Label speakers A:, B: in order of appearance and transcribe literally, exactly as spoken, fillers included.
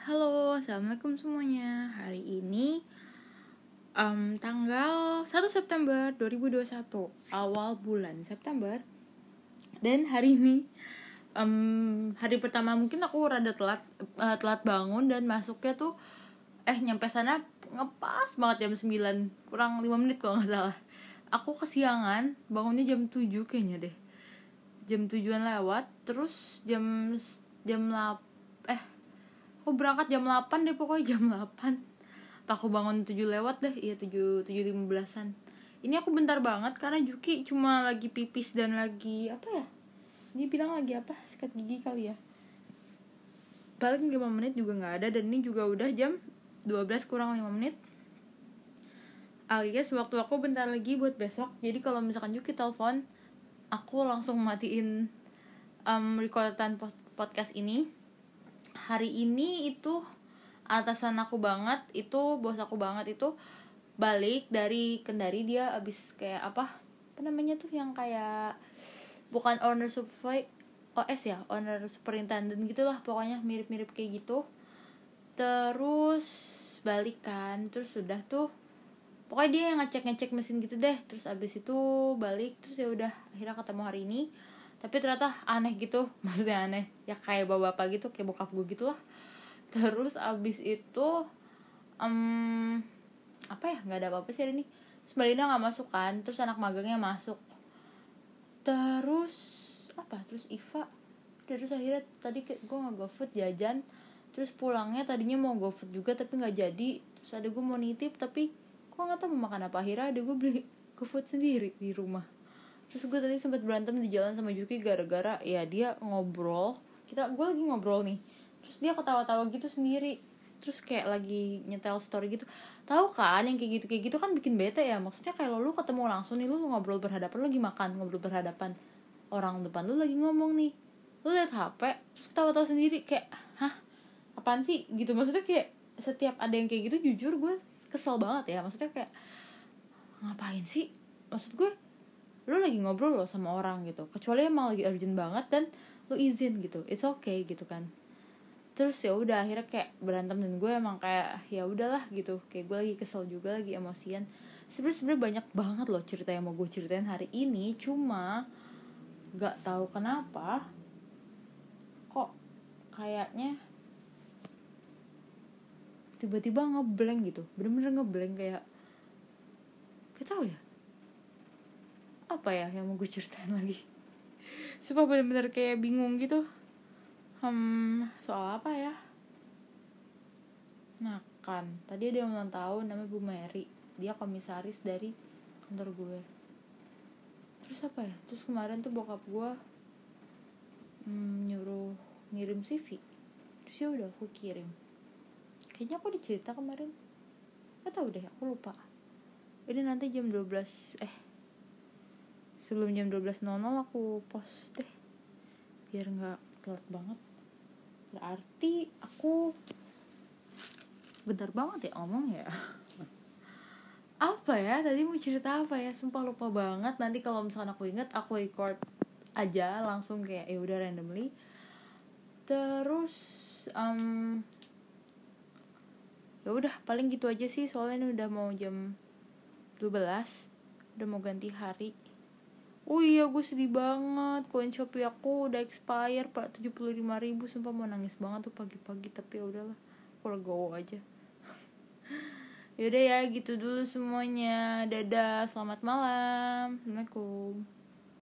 A: Halo, assalamualaikum semuanya. Hari ini um, tanggal satu September dua ribu dua puluh satu, awal bulan September. Dan hari ini um, hari pertama mungkin aku rada telat uh, telat bangun dan masuknya tuh eh nyampe sana ngepas banget jam sembilan kurang lima menit kalau nggak salah. Aku kesiangan, bangunnya jam tujuh kayaknya deh. Jam tujuan lewat, terus jam jam delapan eh aku berangkat jam delapan deh, pokoknya jam delapan. Atau aku bangun tujuh lewat deh, iya tujuh lima belasan. Ini aku bentar banget karena Juki cuma lagi pipis dan lagi apa ya? Dia bilang lagi apa? Sikat gigi kali ya. Paling lima menit juga enggak ada, dan ini juga udah jam dua belas kurang lima menit. Alias waktu aku bentar lagi buat besok. Jadi kalau misalkan Juki telepon, aku langsung matiin um, recordan podcast ini. Hari ini itu atasan aku banget, itu bos aku banget itu balik dari Kendari. Dia abis kayak apa apa namanya tuh yang kayak bukan owner supervisor, O S ya, owner superintendent gitulah, pokoknya mirip-mirip kayak gitu. Terus balik kan, terus sudah tuh pokoknya dia yang ngecek-ngecek mesin gitu deh. Terus abis itu balik, terus ya udah akhirnya ketemu hari ini. Tapi ternyata aneh gitu, maksudnya aneh ya, kayak bapak-bapak gitu, kayak bokap gue gitu lah. Terus abis itu um, apa ya, nggak ada apa-apa sih hari ini. Terus Mbak Lina nggak masuk kan, terus anak magangnya masuk. Terus apa, terus Iva. Terus akhirnya tadi gue nggak GoFood jajan. Terus pulangnya tadinya mau GoFood juga tapi nggak jadi. Terus ada gue mau nitip tapi gue nggak tahu mau makan apa. Akhirnya ada gue beli GoFood sendiri di rumah. Terus gue tadi sempat berantem di jalan sama Juki gara-gara ya dia ngobrol, kita gue lagi ngobrol nih, terus dia ketawa-tawa gitu sendiri, terus kayak lagi nyetel story gitu. Tahu kan yang kayak gitu kayak gitu kan bikin bete ya. Maksudnya kalau lu ketemu langsung nih, lu ngobrol berhadapan, lu lagi makan ngobrol berhadapan, orang depan lu lagi ngomong nih, lu liat H P terus ketawa-tawa sendiri, kayak hah apaan sih gitu. Maksudnya kayak setiap ada yang kayak gitu jujur gue kesel banget ya. Maksudnya kayak ngapain sih, maksud gue lu lagi ngobrol loh sama orang gitu, kecuali emang lagi urgent banget dan lu izin gitu, it's okay gitu kan. Terus ya udah akhirnya kayak berantem, dan gue emang kayak ya udahlah gitu, kayak gue lagi kesel juga, lagi emosian. Sebenarnya sebenarnya banyak banget loh cerita yang mau gue ceritain hari ini, cuma nggak tahu kenapa kok kayaknya tiba-tiba ngeblank gitu, bener-bener ngeblank, kayak gak tahu ya apa ya yang mau gue ceritain lagi. Sumpah bener-bener kayak bingung gitu. Hmm, soal apa ya? Nah kan, tadi ada yang ulang tahun namanya Bu Mary. Dia komisaris dari kantor gue. Terus apa ya? Terus kemarin tuh bokap gue hmm, nyuruh ngirim C V. Terus ya udah aku kirim. Kayaknya aku dicerita kemarin. Gak tau deh, aku lupa. Ini nanti jam dua belas eh sebelum jam dua belas nol nol aku post deh, biar gak telat banget. Berarti aku bentar banget ya ngomong ya. Apa ya tadi mau cerita apa ya, sumpah lupa banget. Nanti kalau misalkan aku inget aku record aja langsung, kayak ya udah randomly. Terus um, ya udah paling gitu aja sih, soalnya ini udah mau jam dua belas, udah mau ganti hari. Oh iya, gue sedih banget, koin Shopee aku udah expire pak, tujuh puluh lima ribu. Sumpah mau nangis banget tuh pagi-pagi, tapi ya udahlah, aku legowo aja. Yaudah ya gitu dulu semuanya, dadah, selamat malam, assalamualaikum.